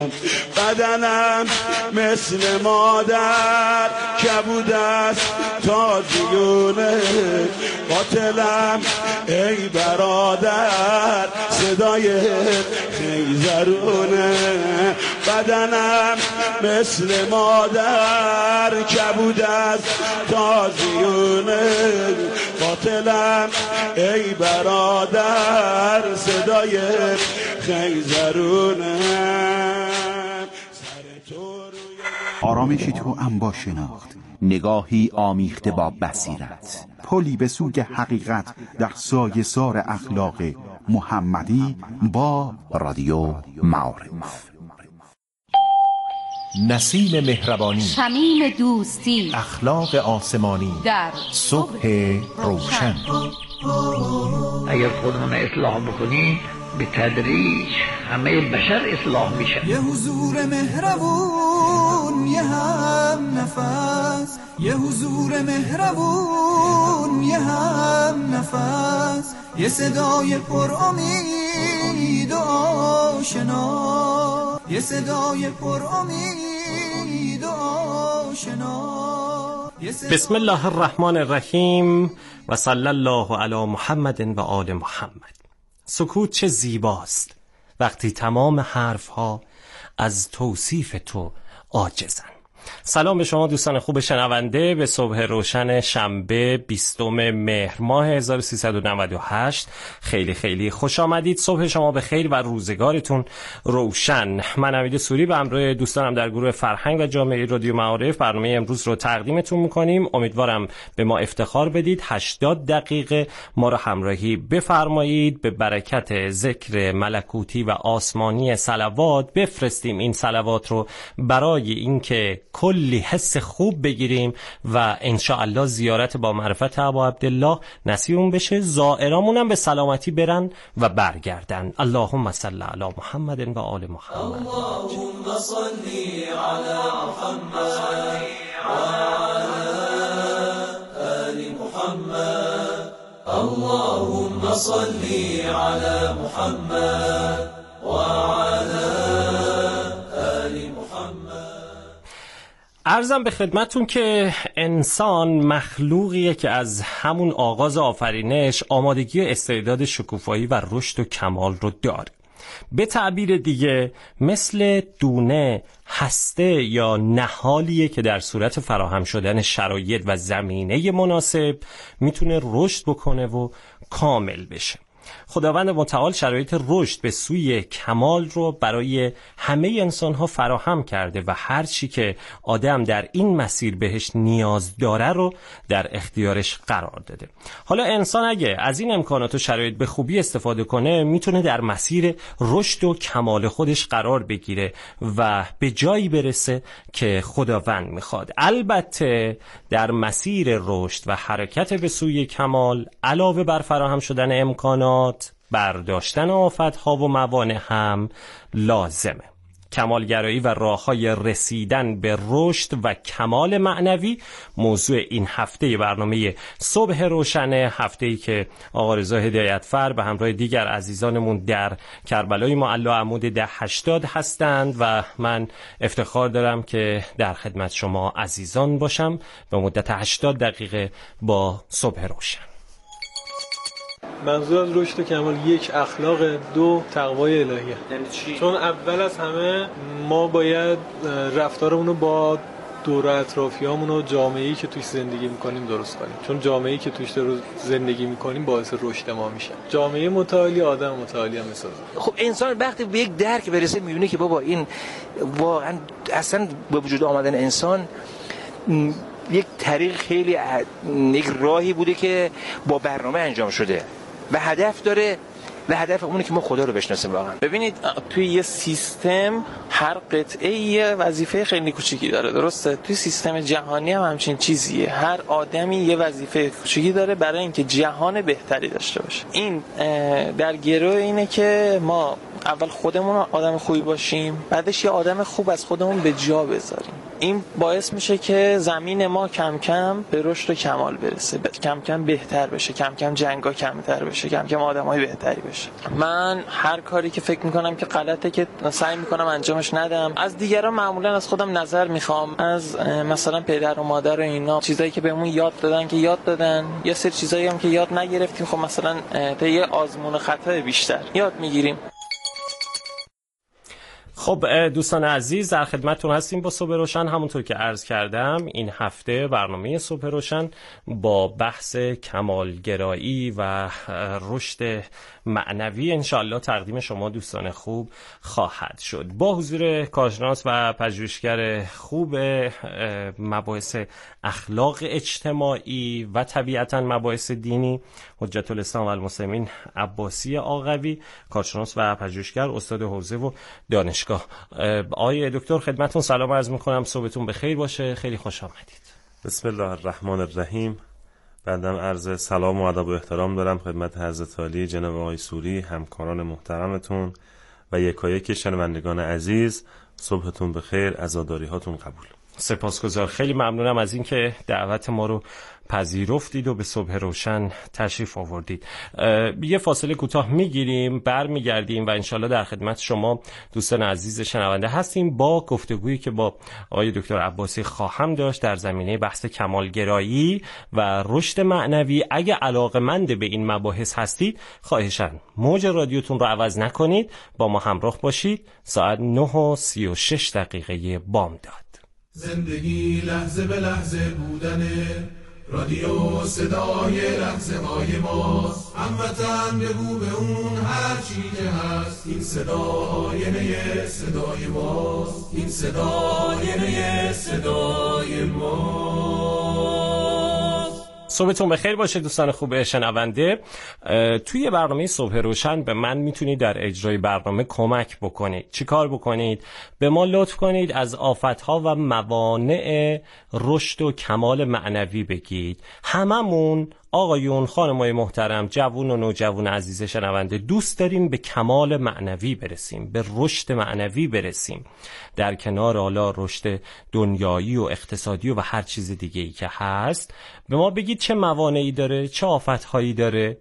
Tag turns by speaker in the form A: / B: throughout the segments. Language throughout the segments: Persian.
A: بدنم مثل مادر کبود است تازیونه، قاتلم ای برادر صدای خیزرونه. بدنم مثل مادر کبود است تازیونه، قاتلم ای برادر صدای خیزرونه.
B: آرامشی تو انبا شناخت، نگاهی آمیخته با بصیرت، پلی به سوی حقیقت در سایه‌سار اخلاق محمدی با رادیو معارف.
C: نسیم مهربانی،
D: شمیم دوستی،
C: اخلاق آسمانی
D: در
C: صبح روشن.
E: اگر خودمون اصلاح بکنیم به تدریج همه بشر اصلاح میشن.
F: یه حضور مهربون، یه هم نفس، یه حضور مهربون، یه هم نفس، یه صدای پر امید و آشنا، یه صدای پر امید و آشنا.
G: بسم الله الرحمن الرحیم و صلی الله علی محمد و آل محمد. سکوت چه زیباست وقتی تمام حرفها از توصیف تو عاجزن. سلام به شما دوستان خوب شنونده، به صبح روشن شنبه 20 مهر ماه 1398 خیلی خیلی خوش آمدید. صبح شما به خیر و روزگارتون روشن. من امید سوری به همراه دوستانم در گروه فرهنگ و جامعه رادیو معارف برنامه امروز رو تقدیمتون میکنیم. امیدوارم به ما افتخار بدید، 80 دقیقه ما رو همراهی بفرمایید. به برکت ذکر ملکوتی و آسمانی صلوات بفرستیم این صلوات رو برای اینکه کلی حس خوب بگیریم و انشاءالله زیارت با معرفت ابا عبدالله نصیبمون بشه، زائرامون هم به سلامتی برن و برگردن. اللهم صل علی محمد و آل محمد.
H: اللهم صل علی محمد و علی آل محمد. اللهم صل علی محمد و علی محمد.
G: عرضم به خدمتون که انسان مخلوقیه که از همون آغاز آفرینش آمادگی استعداد شکوفایی و رشد و کمال رو داره. به تعبیر دیگه مثل دونه هسته یا نهالیه که در صورت فراهم شدن شرایط و زمینه مناسب میتونه رشد بکنه و کامل بشه. خداوند متعال شرایط رشد به سوی کمال رو برای همه انسان‌ها فراهم کرده و هر چی که آدم در این مسیر بهش نیاز داره رو در اختیارش قرار داده. حالا انسان اگه از این امکانات و شرایط به خوبی استفاده کنه میتونه در مسیر رشد و کمال خودش قرار بگیره و به جایی برسه که خداوند میخواد. البته در مسیر رشد و حرکت به سوی کمال علاوه بر فراهم شدن امکانات، برداشتن آفت‌ها و موانع هم لازمه. کمالگرایی و راه‌های رسیدن به رشد و کمال معنوی موضوع این هفته برنامه صبح روشن، هفته‌ای که آقا رضا هدایتفر به همراه دیگر عزیزانمون در کربلای معلی عمود 1080 هستند و من افتخار دارم که در خدمت شما عزیزان باشم به مدت 80 دقیقه با صبح روشن.
I: منظور از رشد و کمال، یک اخلاق، دو تقوای الهیه.
H: یعنی چی؟
I: چون اول از همه ما باید رفتارمون رو با دور اطرافیامون و جامعه‌ای که توش زندگی میکنیم درست کنیم، چون جامعه‌ای که توش زندگی میکنیم باعث رشد ما میشه. جامعه متعالی آدم متعالی هم میسازه.
J: خب انسان وقتی به یک درک برسه میبینه که بابا این واقعا اصلا به وجود آمدن انسان یک طریق خیلی یک راهی بوده که با برنامه انجام شده و هدف داره و هدف اونه که ما خدا رو بشناسیم واقعا.
K: ببینید توی یه سیستم هر قطعه یه وظیفه خیلی کوچیکی داره، درسته؟ توی سیستم جهانی هم همچین چیزیه. هر آدمی یه وظیفه کوچیکی داره برای اینکه جهان بهتری داشته باشه. این در گروه اینه که ما اول خودمون آدم خوبی باشیم، بعدش یه آدم خوب از خودمون به جا بذاریم. این باعث میشه که زمین ما کم کم به رشد و کمال برسه، کم کم بهتر بشه، کم کم جنگا کمتر بشه، کم کم آدمای بهتری بشه. من هر کاری که فکر میکنم که غلطه که سعی میکنم انجامش ندم. از دیگران معمولا از خودم نظر میخوام، از مثلا پدر و مادر و اینا، چیزایی که بهمون یاد دادن که یاد دادن، یا سری چیزایی هم که یاد نگرفتیم، خب مثلا تا یه آزمون خطا بیشتر یاد میگیریم.
G: خب دوستان عزیز، در خدمتتون هستیم با صبح روشن. همونطور که عرض کردم این هفته برنامه صبح روشن با بحث کمالگرایی و رشد معنوی انشالله تقدیم شما دوستان خوب خواهد شد، با حضور کارشناس و پژوهشگر خوب مباحث اخلاق اجتماعی و طبیعتاً مباحث دینی، حجت الاسلام و المسلمین عباسی آقوی، کارشناس و پژوهشگر، استاد حوزه و دانشگاه. آقای دکتر خدمتتون سلام عرض میکنم، صبحتون بخیر باشه، خیلی خوش آمدید.
L: بسم الله الرحمن الرحیم. بعدم عرض سلام و ادب و احترام دارم خدمت حضرت عالی جناب آقای سوری، همکاران محترمتون و یکایک شنوندگان عزیز. صبحتون بخیر، عزاداری هاتون قبول.
G: سپاسگزار، خیلی ممنونم از اینکه دعوت ما رو پذیرفتید و به صبح روشن تشریف آوردید. یه فاصله کوتاه میگیریم، برمیگردیم و انشالله در خدمت شما دوستان عزیز شنونده هستیم با گفتگویی که با آقای دکتر عباسی خواهم داشت در زمینه بحث کمالگرایی و رشد معنوی. اگه علاقه‌مند به این مباحث هستید خواهشاً موج رادیوتون رو عوض نکنید، با ما همراه باشید. ساعت 9:36 بامداد.
M: زندگی لحظه به لحظه بودنه، رادیو صدای لحظه های ماست. هموطن بگو به اون هر چی که هست، این صدا آینه صدای ماست، این صدا آینه صدای ماست.
G: صبحتون بخیر باشه دوستان خوب شنونده. توی برنامه صبح روشن به من میتونید در اجرای برنامه کمک بکنید. چی کار بکنید؟ به ما لطف کنید از آفتها و موانع رشد و کمال معنوی بگید. هممون آقایون، خانمای محترم، جوون و نوجوان عزیز شنونده دوست داریم به کمال معنوی برسیم، به رشد معنوی برسیم، در کنار حالا رشد دنیایی و اقتصادی و هر چیز دیگه‌ای که هست. به ما بگید چه موانعی داره، چه آفت‌هایی داره.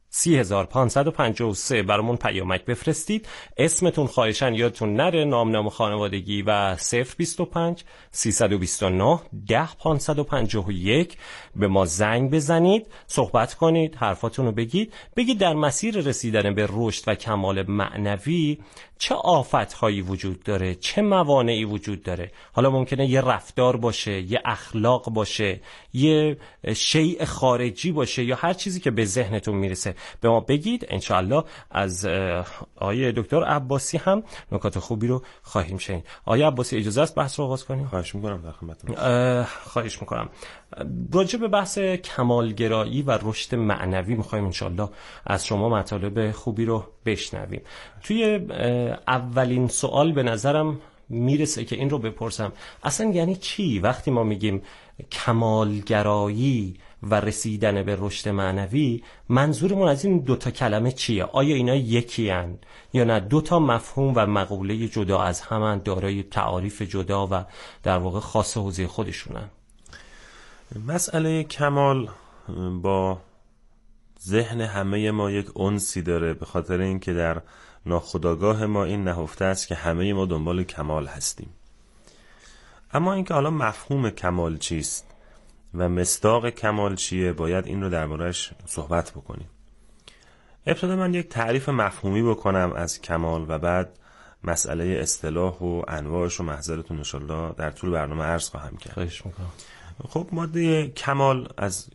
G: 3553 برامون پیامک بفرستید. اسمتون خواهشاً یادتون نره، نام خانوادگی و 025 329 10551 به ما زنگ بزنید، صحبت کنید، حرفاتون رو بگید در مسیر رسیدن به رشد و کمال معنوی چه آفت‌هایی وجود داره، چه موانعی وجود داره. حالا ممکنه یه رفتار باشه، یه اخلاق باشه، یه شیء خارجی باشه، یا هر چیزی که به ذهنتون میرسه به ما بگید. انشاءالله از آقای دکتر عباسی هم نکات خوبی رو خواهیم شنید. آقای عباسی اجازه است بحث رو آغاز کنیم؟
L: خواهش میکنم در خدمتتون.
G: خواهش میکنم. راجع به بحث کمالگرایی و رشد معنوی میخوایم انشاءالله از شما مطالب خوبی رو بشنویم. توی اولین سوال به نظرم میرسه که این رو بپرسم، اصلا یعنی چی وقتی ما میگیم کمالگرایی و رسیدن به رشد معنوی؟ منظورمون از این دوتا کلمه چیه؟ آیا اینا یکی هن یا نه دوتا مفهوم و مقوله جدا از هم، دارای تعاریف جدا و در واقع خاص حوزه خودشونن؟
L: مسئله کمال با ذهن همه ما یک انسی داره، به خاطر اینکه در ناخودآگاه ما این نهفته است که همه ما دنبال کمال هستیم. اما اینکه حالا مفهوم کمال چیست و مصداق کمال چیه، باید این رو درباره‌اش صحبت بکنیم. ابتدا من یک تعریف مفهومی بکنم از کمال و بعد مسئله اصطلاح و انواعش رو محضرتون انشالله در طول برنامه عرض خواهم کرد.
G: خواهش میکنم.
L: خب ماده کمال از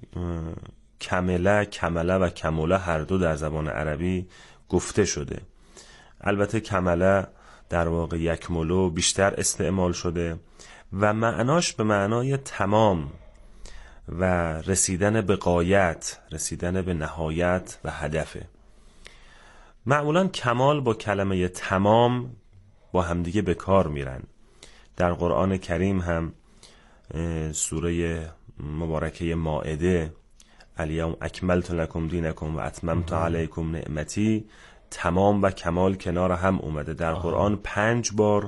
L: کمله و کموله هر دو در زبان عربی گفته شده. البته کمله در واقع یکملو بیشتر استعمال شده و معناش به معنای تمام و رسیدن به غایت، رسیدن به نهایت و هدفه. معمولا کمال با کلمه تمام با همدیگه به کار میرن. در قرآن کریم هم سوره مبارکه مائده الیوم اکملت لکم دینکم و اتممت علیکم نعمتی تمام و کمال کنار هم اومده. در قرآن 5 بار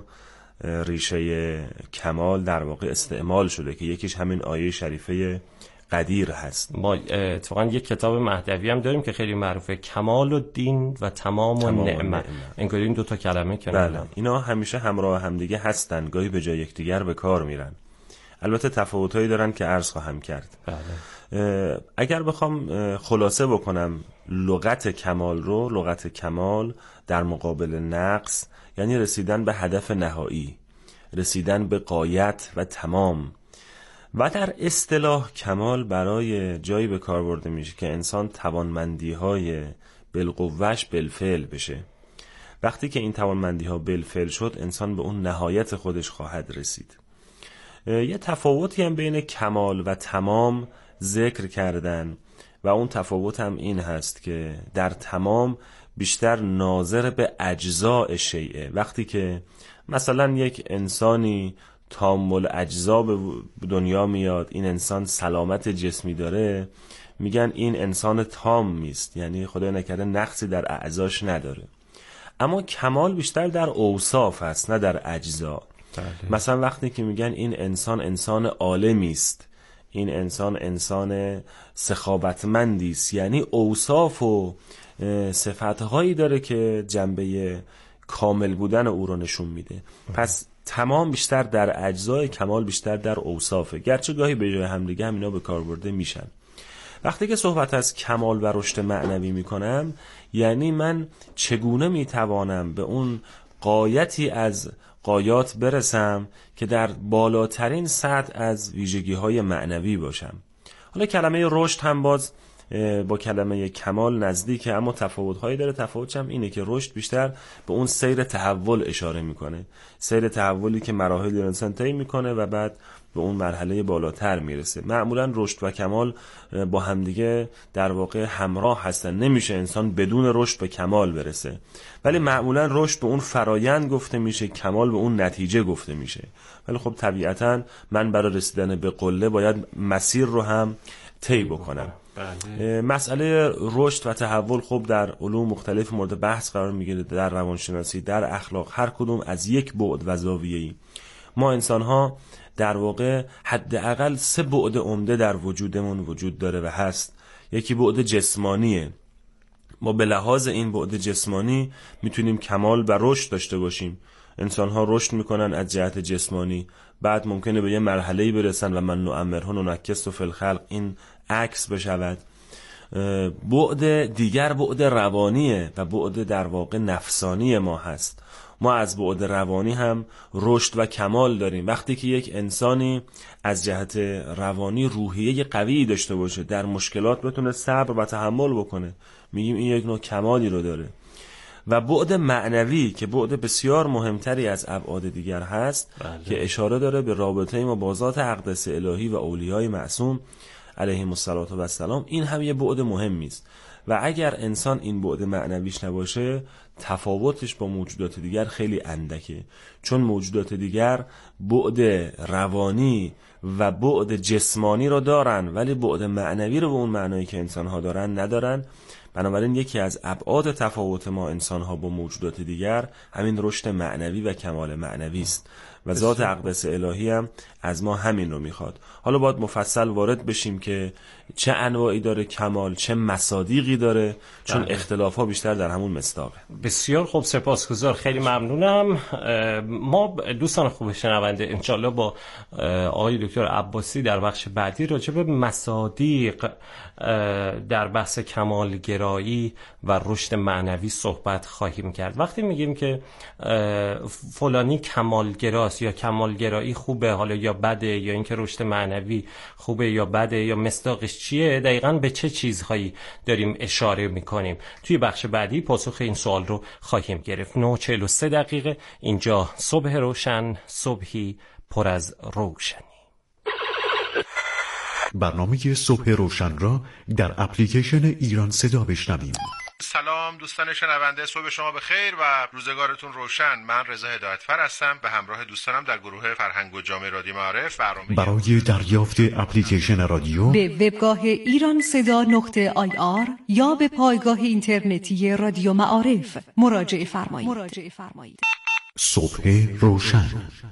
L: ریشه کمال در واقع استعمال شده که یکیش همین آیه شریفه قدیر هست.
G: ما اتفاقا یک کتاب مهدوی هم داریم که خیلی معروفه، کمال الدین و تمام النعمه. انگار این 2 تا کلمه کنار.
L: بله، اینا همیشه همراه همدیگه هستن، گاهی به جای یکدیگر به کار میرن. البته تفاوتایی دارن که عرض خواهم کرد.
G: بله.
L: اگر بخوام خلاصه بکنم لغت کمال رو، لغت کمال در مقابل نقص یعنی رسیدن به هدف نهایی، رسیدن به غایت و تمام. و در اصطلاح کمال برای جایی به کار برده میشه که انسان توانمندی‌های بالقوه‌اش بالفعل بشه. وقتی که این توانمندی‌ها بالفعل شد، انسان به اون نهایت خودش خواهد رسید. یه تفاوتی هم بین کمال و تمام ذکر کردن و اون تفاوت هم این هست که در تمام بیشتر ناظر به اجزاء شیء. وقتی که مثلا یک انسانی تام الاجزا به دنیا میاد، این انسان سلامت جسمی داره، میگن این انسان تام نیست، یعنی خدای نکرده نقصی در اعضاش نداره. اما کمال بیشتر در اوصاف هست نه در اجزا. مثلا وقتی که میگن این انسان انسان عالمی است، این انسان انسان سخاوتمندی است، یعنی اوصاف و صفتهایی داره که جنبه کامل بودن او رو نشون میده. پس تمام بیشتر در اجزای، کمال بیشتر در اوصافه، گرچه گاهی به جای همدیگه هم اینا به کار برده میشن. وقتی که صحبت از کمال و رشد معنوی میکنم، یعنی من چگونه میتوانم به اون غایتی از غایات برسم که در بالاترین سطح از ویژگی‌های معنوی باشم. حالا کلمه رشد هم باز با کلمه کمال نزدیکه، اما تفاوت‌هایی داره. تفاوتش هم اینه که رشد بیشتر به اون سیر تحول اشاره میکنه، سیر تحولی که مراحل انسان طی میکنه و بعد به اون مرحله بالاتر میرسه. معمولا رشد و کمال با همدیگه در واقع همراه هستن، نمیشه انسان بدون رشد به کمال برسه، ولی معمولا رشد به اون فرایند گفته میشه، کمال به اون نتیجه گفته میشه. ولی خب طبیعتا من برای رسیدن به قله باید مسیر رو هم طی بکنم. مسئله رشد و تحول خب در علوم مختلف مورد بحث قرار میگیره، در روانشناسی، در اخلاق، هر کدوم از یک بعد و زاویه‌ای. ما انسان‌ها در واقع حداقل 3 بعد عمده در وجودمون وجود داره و هست. یکی بعد جسمانیه، ما به لحاظ این بعد جسمانی میتونیم کمال و رشد داشته باشیم. انسان‌ها رشد میکنن از جهت جسمانی، بعد ممکنه به یه مرحله‌ای برسن و من نعمرها ننکسه فی الخلق، این عکس بشود. بعد دیگر بعد روانیه و بعد در واقع نفسانی ما هست. ما از بعد روانی هم رشد و کمال داریم. وقتی که یک انسانی از جهت روانی روحیه قوی داشته باشه، در مشکلات بتونه صبر و تحمل بکنه، میگیم این یک نوع کمالی رو داره. و بعد معنوی که بعد بسیار مهمتری از ابعاد دیگر هست، که اشاره داره به رابطه ما با ذات اقدس الهی و اولیای معصوم علیهم السلام. این هم یه بعد مهمی است و اگر انسان این بعد معنویش نباشه، تفاوتش با موجودات دیگر خیلی اندکه، چون موجودات دیگر بعد روانی و بعد جسمانی رو دارن ولی بعد معنوی رو به اون معنایی که انسان‌ها دارن ندارن. بنابراین یکی از ابعاد تفاوت ما انسان‌ها با موجودات دیگر همین رشد معنوی و کمال معنوی است و ذات اقدس الهی هم از ما همین رو میخواد. حالا باید مفصل وارد بشیم که چه انواعی داره کمال، چه مصادیقی داره، چون اختلاف‌ها بیشتر در همون مصداقه.
G: بسیار خوب، سپاسگزار، خیلی ممنونم. ما دوستان خوب شنونده انشالله با آقای دکتر عباسی در بخش بعدی راجع به مصادیق در بحث کمالگرایی و رشد معنوی صحبت خواهیم کرد. وقتی میگیم که فلانی کمالگراست یا کمالگرایی خوبه حالا یا بده، یا اینکه رشد معنوی خوبه یا بده، یا مصداقش چیه، دقیقاً به چه چیزهایی داریم اشاره میکنیم، توی بخش بعدی پاسخ این سوال رو خواهیم گرفت. 9:43 اینجا صبح روشن، صبحی پر از روشنی.
B: برنامه صبح روشن را در اپلیکیشن ایران صدا بشنویم.
N: سلام دوستان شنونده، صبح شما بخیر و روزگارتون روشن. من رضا هدایتفر هستم، به همراه دوستانم در گروه فرهنگ و جامعه رادیو معارف
B: برای دریافت اپلیکیشن رادیو
O: به وبگاه ایرانصدا.ir یا به پایگاه اینترنتی رادیو معارف مراجعه فرمایید.
B: صبح روشن.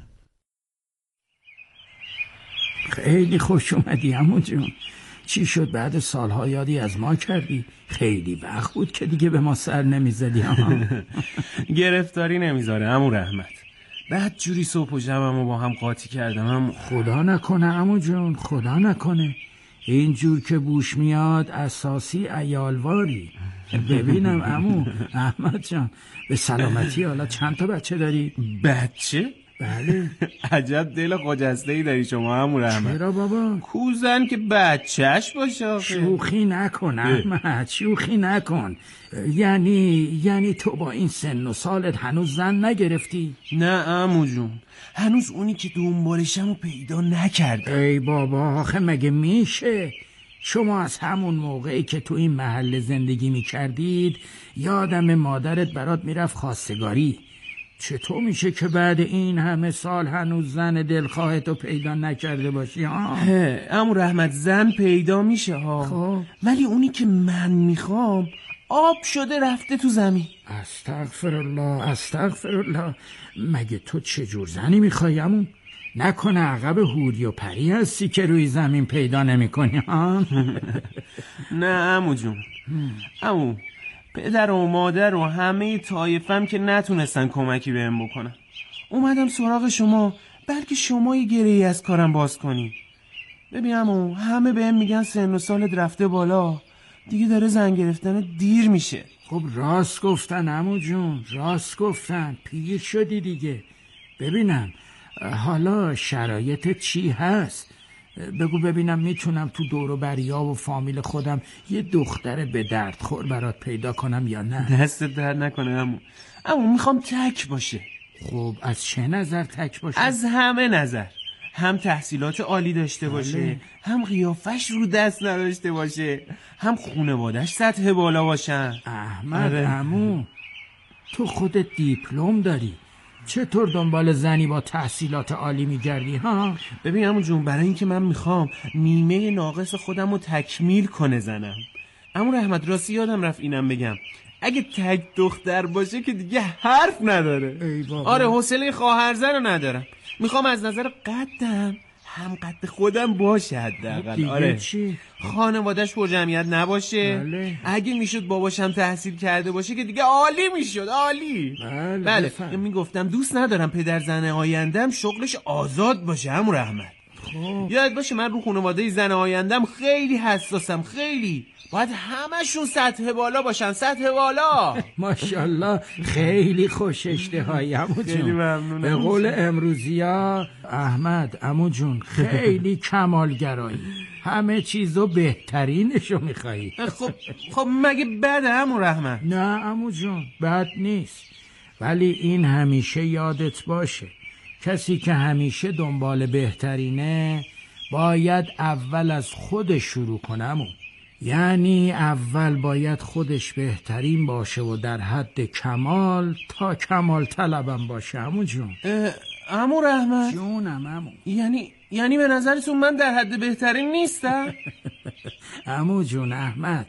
P: خیلی خوش اومدی عمو جون. چی شد بعد سالها یادی از ما کردی؟ خیلی وقت بود که دیگه به ما سر نمیزدی.
L: گرفتاری نمیذاره عمو رحمت. بعد جوری صبح و شبمو با هم قاطی کردم.
P: خدا نکنه عمو جون، خدا نکنه. اینجور که بوش میاد اساسی عیالواری. ببینم عمو احمد جان، به سلامتی. حالا چند تا بچه داری؟
L: بچه؟
P: بله.
L: عجب دل خجسته‌ای داری شما عمو رحمت.
P: چرا بابا؟
L: کوزن که بچهش باشه.
P: شوخی نکن احمد، شوخی نکن. یعنی تو با این سن و سالت هنوز زن نگرفتی؟
L: نه عمو جون، هنوز اونی که دنبالشم رو پیدا نکردم.
P: ای بابا آخه مگه میشه؟ شما از همون موقعی که تو این محله زندگی میکردید یادم مادرت برات میرفت خواستگاری. چطور میشه که بعد این همه سال هنوز زن دلخواهتو پیدا نکرده باشی؟
L: عمو رحمت زن پیدا میشه ها.
P: خب
L: ولی اونی که من میخوام آب شده رفته تو زمین.
P: استغفرالله. مگه تو چه جور زنی میخوای عمو؟ نکنه عقب حوری و پری هستی که روی زمین پیدا نمیکنی ها؟
L: نه عمو جون، عمو پدر و مادر و همه طایفم که نتونستن کمکی بهم بکنن. اومدم سراغ شما بلکه شما یه گره‌ای از کارم باز کنی. ببین عمو، همه بهم میگن سن و سالت رفته بالا، دیگه داره زن گرفتن دیر میشه.
P: خب راست گفتن عمو جون، راست گفتن. پیر شدی دیگه. ببینم حالا شرایط چی هست؟ بگو ببینم میتونم تو دور و بریا و فامیل خودم یه دختر به درد خور برات پیدا کنم یا نه؟
L: دست درد نکنه عمو میخوام تک باشه.
P: خب از چه نظر تک باشه؟
L: از همه نظر. هم تحصیلات عالی داشته باشه، هم قیافش رو دست نداشته باشه، هم خونوادش سطح بالا باشن.
P: احمد عمو تو خودت دیپلم داری، چطور دنبال زنی با تحصیلات عالی میگردی ها؟
L: ببین عمو جون، برای اینکه من میخوام نیمه ناقص خودم رو تکمیل کنه زنم. عمو رحمت راستی یادم رفت اینم بگم، اگه تک دختر باشه که دیگه حرف نداره.
P: ای بابا.
L: آره حوصله خواهرزن رو ندارم. میخوام از نظر قدم هم قد خودم باشه حداقل.
P: آره چی؟
L: خانواده‌اش پر جمعیت نباشه.
P: بله.
L: اگه میشد باباشم تحصیل کرده باشه که دیگه عالی میشد. عالی.
P: بله.
L: میگفتم دوست ندارم پدر زن آیندم شغلش آزاد باشه عمو رحمت.
P: خب
L: یاد باشه من رو خانواده زن آیندم خیلی حساسم، خیلی. باید همشون سطح بالا باشن، سطح بالا.
P: ماشاءالله خیلی خوش اشتهایی عمو جون.
L: خیلی ممنونم.
P: به قول امروزیا احمد عمو جون خیلی کمالگرایی، همه چیزو بهترینشو میخوایی.
L: خب مگه بده عمو رحمت؟
P: نه عمو جون بد نیست، ولی این همیشه یادت باشه کسی که همیشه دنبال بهترینه باید اول از خودش شروع کنه. یعنی اول باید خودش بهترین باشه و در حد کمال تا کمال طلبم باشه عمو جون.
L: عمو رحمت
P: جونم عمو.
L: یعنی به نظرتون من در حد بهترین نیستم؟
P: عمو جون احمد،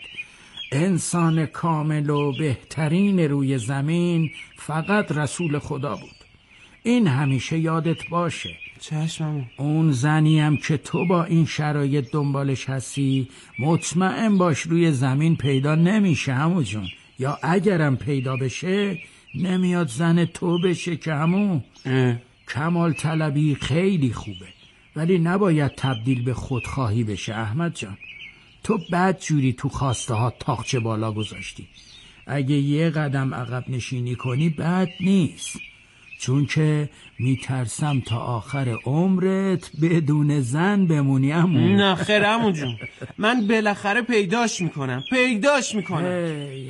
P: انسان کامل و بهترین روی زمین فقط رسول خدا بود. این همیشه یادت باشه.
L: چشمم.
P: اون زنی هم که تو با این شرایط دنبالش هستی مطمئن باش روی زمین پیدا نمیشه عمو جون، یا اگرم پیدا بشه نمیاد زن تو بشه که عمو. کمال طلبی خیلی خوبه ولی نباید تبدیل به خودخواهی بشه احمد جان. تو بد جوری تو خواسته ها تاقچه بالا گذاشتی. اگه یه قدم عقب نشینی کنی بد نیست، چون که میترسم تا آخر عمرت بدون زن بمونی عمو.
L: نه خیر عمو جون، من بالاخره پیداش میکنم.
P: هی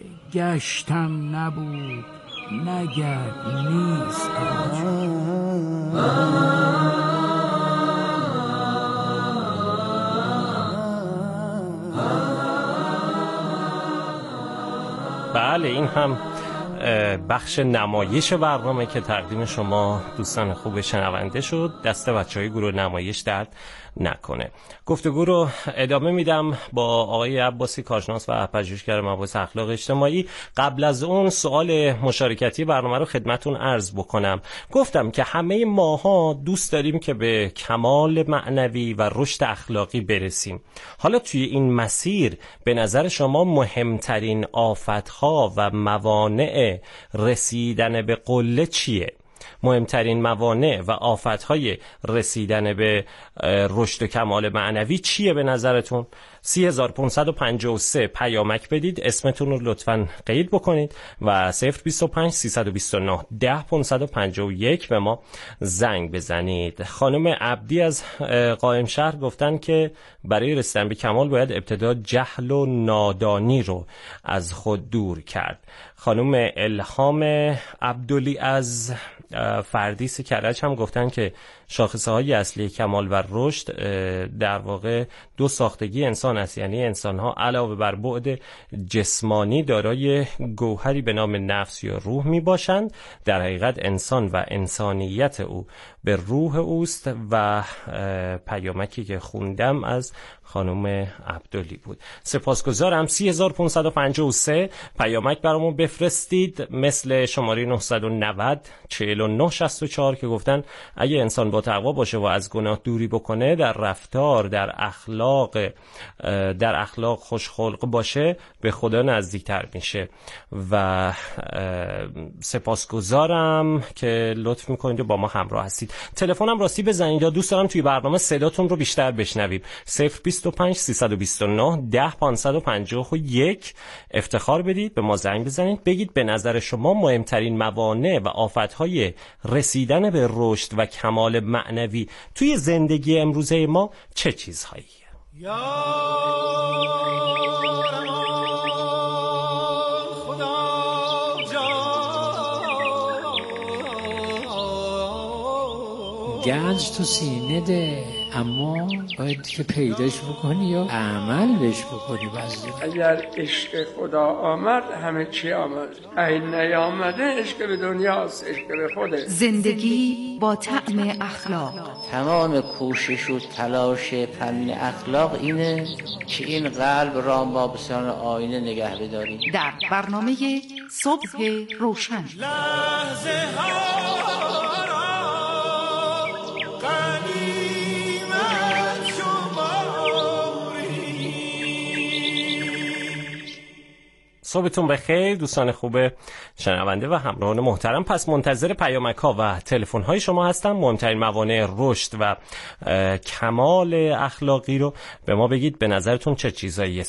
P: گشتم نبود نگرد نیست.
G: بله این هم بخش نمایش برنامه که تقدیم شما دوستان خوب شنونده شد. دست بچهای گروه نمایش درد نکنه. گفتگو رو ادامه میدم با آقای عباسی، کارشناس و پژوهشگر مباحث اخلاق اجتماعی. قبل از اون سوال مشارکتی برنامه رو خدمتون عرض بکنم. گفتم که همه ماها دوست داریم که به کمال معنوی و رشد اخلاقی برسیم. حالا توی این مسیر به نظر شما مهمترین آفت‌ها و موانع رسیدن به قله چیه؟ مهمترین موانع و آفت‌های رسیدن به رشد و کمال معنوی چیه به نظرتون؟ 3553 پیامک بدید، اسمتون رو لطفاً قید بکنید و 025 329 10551 به ما زنگ بزنید. خانم عبدی از قائم شهر گفتن که برای رسیدن به کمال باید ابتدا جهل و نادانی رو از خود دور کرد. خانم الهام عبدلی از فردیس کرج هم گفتن که شاخصه‌های اصلی کمال و رشد در واقع دو ساختگی انسان است، یعنی انسان‌ها علاوه بر بعد جسمانی دارای گوهری به نام نفس یا روح میباشند. در حقیقت انسان و انسانیت او به روح اوست. و پیامکی که خوندم از خانم عبدلی بود. سپاسگزارم. 3553 پیامک برامون بفرستید، مثل شماره 990 4964 که گفتن اگه انسان با تقوا باشه و از گناه دوری بکنه، در رفتار، در اخلاق خوشخلق باشه، به خدا نزدیکتر میشه. و سپاسگزارم که لطف میکنید و با ما همراه هستید. تلفنم راستی بزنید، دوست دارم توی برنامه صداتون رو بیشتر بشنویم. 025 329 10551 افتخار بدید، به ما زنگ بزنید، بگید به نظر شما مهمترین موانع و آفت‌های رسیدن به رشد و کمال معنوی توی زندگی امروزه ما چه چیزهایی؟
Q: گنج تو سینه ده، اما باید که پیداش بکنی یا عملش بکنی.
R: اگر عشق خدا آمد همه چی آمد، این نیامده عشق به دنیاست، عشق به خوده.
O: زندگی با طعم اخلاق.
S: تمام کوشش و تلاش فن اخلاق اینه که این قلب را با بسان آینه نگه بداریم.
O: در برنامه صبح روشن
M: لحظه
G: صبحتون بخیر دوستان خوب شنونده و همراهان محترم. پس منتظر پیامک ها و تلفن های شما هستم. مهمترین موانع رشد و کمال اخلاقی رو به ما بگید، به نظرتون چه چیزاییه؟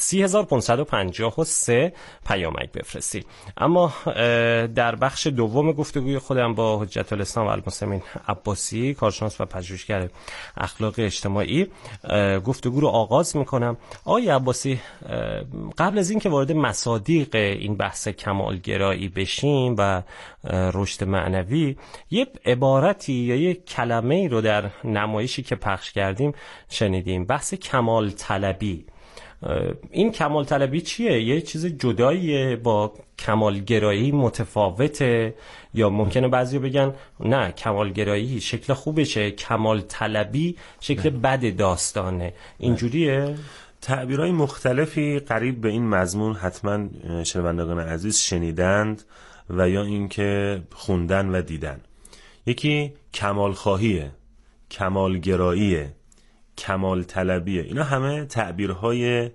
G: 3553 پیامک بفرستید. اما در بخش دوم گفتگوی خودم با حجت الاسلام و المسلمین عباسی، کارشناس و پژوهشگر اخلاق اجتماعی، گفتگو رو آغاز میکنم. آقای عباسی، قبل از این که وارد مصادیق این بحث کمالگرایی بشیم و رشد معنوی، یه عبارتی یا یه کلمه‌ای رو در نمایشی که پخش کردیم شنیدیم، بحث کمال طلبی. این کمال طلبی چیه؟ یه چیز جداییه با کمالگرایی، متفاوته؟ یا ممکنه بعضی بگن نه کمالگرایی شکل خوبشه، کمال طلبی شکل بد داستانه. اینجوریه؟
L: تعبیرهای مختلفی قریب به این مضمون حتما شنوندگان عزیز شنیدند و یا اینکه خوندن و دیدن. یکی کمال خواهیه، کمال گراییه، کمال طلبیه. اینا همه تعبیرهای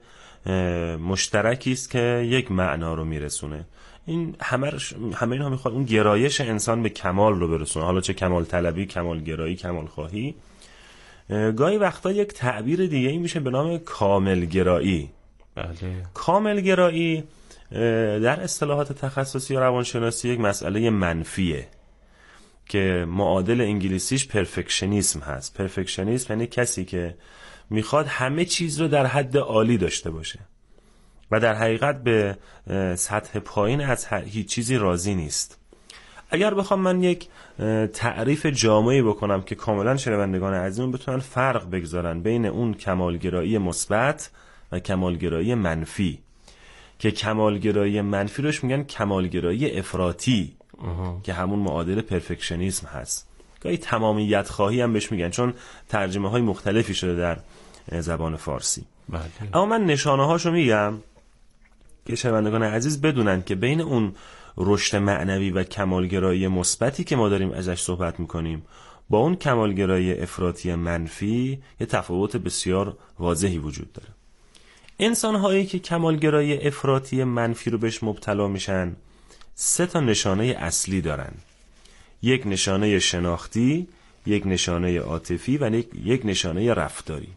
L: مشترکی است که یک معنا رو میرسونه. این همه اینها میخواد اون گرایش انسان به کمال رو برسونه، حالا چه کمال طلبی، کمال گرایی، کمال خواهی. گاهی وقتا یک تعبیر دیگه این میشه به نام کامل گرایی.
G: بله.
L: کامل گرایی در اصطلاحات تخصصی و روانشناسی یک مسئله منفیه که معادل انگلیسیش پرفکشنیسم هست. پرفکشنیسم یعنی کسی که میخواد همه چیز رو در حد عالی داشته باشه و در حقیقت به سطح پایین از هیچ چیزی راضی نیست. اگر بخوام من یک تعریف جامعی بکنم که کاملا شنوندگان عزیزم بتونن فرق بگذارن بین اون کمالگرایی مثبت و کمالگرایی منفی. که کمالگرایی منفی روش میگن کمالگرایی افراطی که همون معادل پرفکشنیسم هست. گاهی تمامیت خواهی هم بهش میگن، چون ترجمه های مختلفی شده در زبان فارسی.
G: بله.
L: اما من نشانه هاشو میگم که شنوندگان عزیز بدونن که بین اون رشد معنوی و کمالگرایی مثبتی که ما داریم ازش صحبت میکنیم با اون کمالگرایی افراطی منفی یه تفاوت بسیار واضحی وجود داره. انسان هایی که کمالگرایی افراطی منفی رو بهش مبتلا میشن 3 نشانه اصلی دارن: یک نشانه شناختی، یک نشانه عاطفی و یک نشانه رفتاری.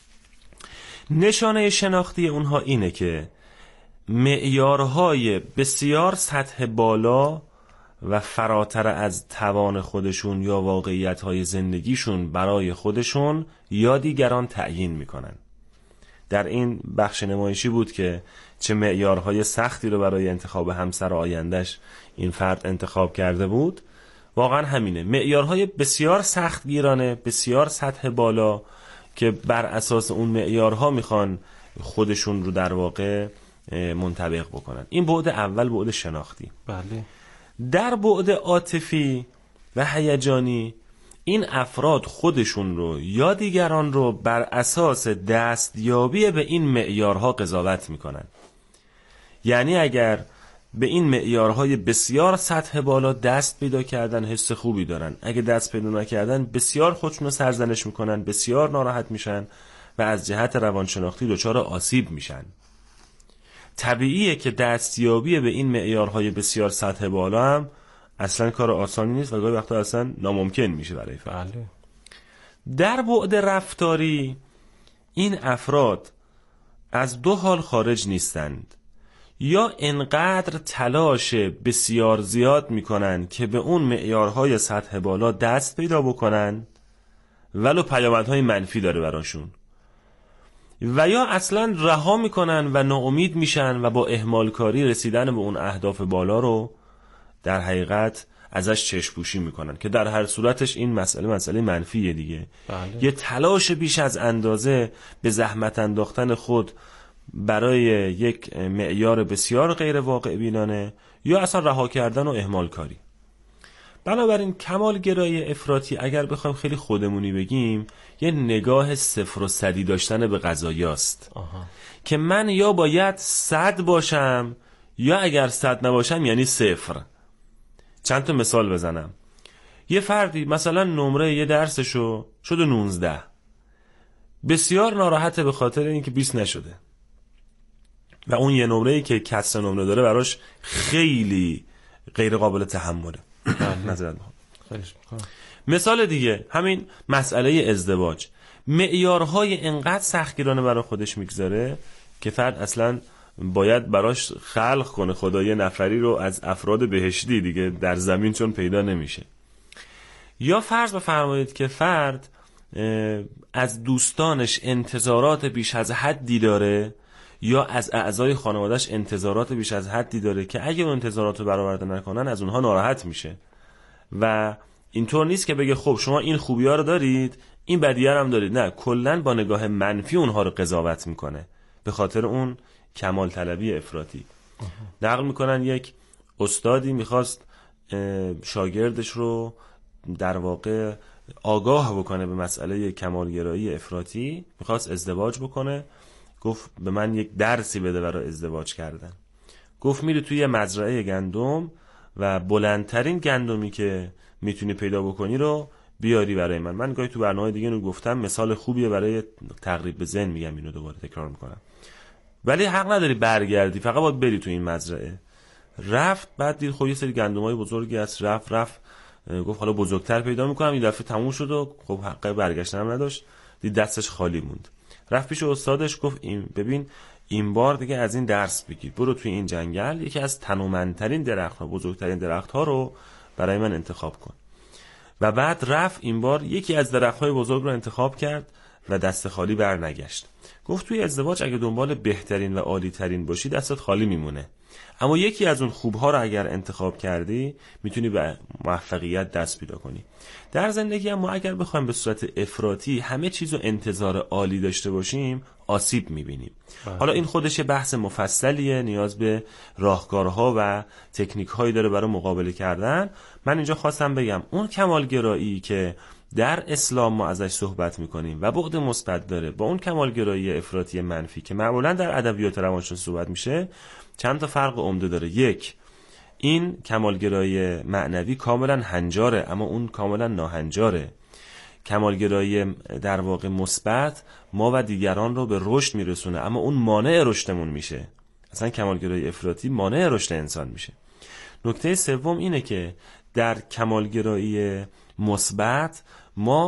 L: نشانه شناختی اونها اینه که معیارهای بسیار سطح بالا و فراتر از توان خودشون یا واقعیت‌های زندگیشون برای خودشون یا دیگران تعیین میکنن. در این بخش نمایشی بود که چه معیارهای سختی رو برای انتخاب همسر آیندهش این فرد انتخاب کرده بود. واقعا همینه، معیارهای بسیار سختگیرانه، بسیار سطح بالا که بر اساس اون معیارها میخوان خودشون رو در واقع منطبق بکنن. این بعد اول، بعد شناختی.
G: بله.
L: در بعد عاطفی و هیجانی این افراد خودشون رو یا دیگران رو بر اساس دستیابی به این معیارها قضاوت میکنن. یعنی اگر به این معیارهای بسیار سطح بالا دست پیدا کردن حس خوبی دارن، اگه دست پیدا نکردن بسیار خودشون رو سرزنش میکنن، بسیار ناراحت میشن و از جهت روانشناختی دچار آسیب میشن. طبیعیه که دستیابی به این معیارهای بسیار سطح بالا هم اصلا کار آسانی نیست و گاهی وقتا اصلا ناممکن میشه برای فرد.
G: بله.
L: در بعد رفتاری این افراد از 2 حال خارج نیستند: یا انقدر تلاش بسیار زیاد میکنن که به اون معیارهای سطح بالا دست پیدا بکنن ولو پیامدهای منفی داره براشون، و یا اصلا رها میکنن و ناامید میشن و با اهمالکاری رسیدن به اون اهداف بالا رو در حقیقت ازش چشم‌پوشی میکنن که در هر صورتش این مسئله منفیه دیگه.
G: بله.
L: یه تلاش بیش از اندازه به زحمت انداختن خود برای یک معیار بسیار غیر واقع بینانه یا اصلا رها کردن و اهمال کاری. بنابراین کمالگرایی افراطی اگر بخوایم خیلی خودمونی بگیم یه نگاه 0 و 100 داشتن به قضایاست که من یا باید 100 باشم یا اگر 100 نباشم یعنی 0. چند تا مثال بزنم. یه فردی مثلا نمره یه درسشو شده 19، بسیار ناراحته به خاطر اینکه 20 نشده و اون یه نمره‌ای که کسر نمره داره براش خیلی غیر قابل تحمله. نظرت مثال دیگه همین مسئله ازدواج، معیارهای انقدر سختگیرانه برای خودش میگذاره که فرد اصلا باید براش خلق کنه خدای نفری رو از افراد بهشتی دیگه در زمین، چون پیدا نمیشه. یا فرض بفرمایید که فرد از دوستانش انتظارات بیش از حدی داره یا از اعضای خانوادهش انتظارات بیش از حدی داره که اگه اون انتظارات رو برآورده نکنن از اونها ناراحت میشه و اینطور نیست که بگه خب شما این خوبی‌ها رو دارید این بدی‌ها هم دارید، نه، کلاً با نگاه منفی اونها رو قضاوت میکنه به خاطر اون کمال طلبی افراطی. نقل میکنن یک استادی میخواست شاگردش رو در واقع آگاه بکنه به مسئله کمالگرایی افراطی، میخواست ازدواج بکنه، گفت به من یک درسی بده برای ازدواج کردن. گفت میری توی مزرعه گندم و بلندترین گندمی که میتونی پیدا بکنی رو بیاری برای من. من گاهی تو برنامه دیگه رو گفتم مثال خوبیه برای تقریب به ذهن، میگم اینو دوباره تکرار میکنم. ولی حق نداری برگردی، فقط باید بری تو این مزرعه. رفت، بعد دید خب یه سری گندمای بزرگی هست، رفت گفت حالا بزرگتر پیدا میکنم. این دفعه تموم شد و خب حق برگشتن هم نداشت، دید دستش خالی موند. رفت پیش استادش گفت ببین این بار دیگه از این درس بگیر، برو توی این جنگل یکی از تنومندترین درخت‌ها، بزرگترین درخت‌ها رو برای من انتخاب کن. و بعد رفت این بار یکی از درخت‌های بزرگ رو انتخاب کرد و دست خالی برنگشت. گفت توی ازدواج اگه دنبال بهترین و عالی‌ترین باشی دستت خالی میمونه، اما یکی از اون خوبها رو اگر انتخاب کردی میتونی به موفقیت دست پیدا کنی. در زندگی هم ما اگر بخوایم به صورت افراطی همه چیزو انتظار عالی داشته باشیم آسیب میبینیم. حالا این خودش بحث مفصلیه، نیاز به راهکارها و تکنیک هایی داره برای مقابله کردن. من اینجا خواستم بگم اون کمالگرایی که در اسلام ما ازش صحبت میکنیم و بعد مثبت داره با اون کمالگرایی افراطی منفی که معمولا در ادبیات روانشناسی صحبت میشه چند تا فرق عمده داره. یک، این کمالگرایی معنوی کاملا هنجاره اما اون کاملا ناهنجاره. کمالگرایی در واقع مثبت ما و دیگران رو به رشد میرسونه اما اون مانع رشدمون میشه. اصلا کمالگرایی افراطی مانع رشد انسان میشه. نکته سوم اینه که در کمالگرایی مثبت ما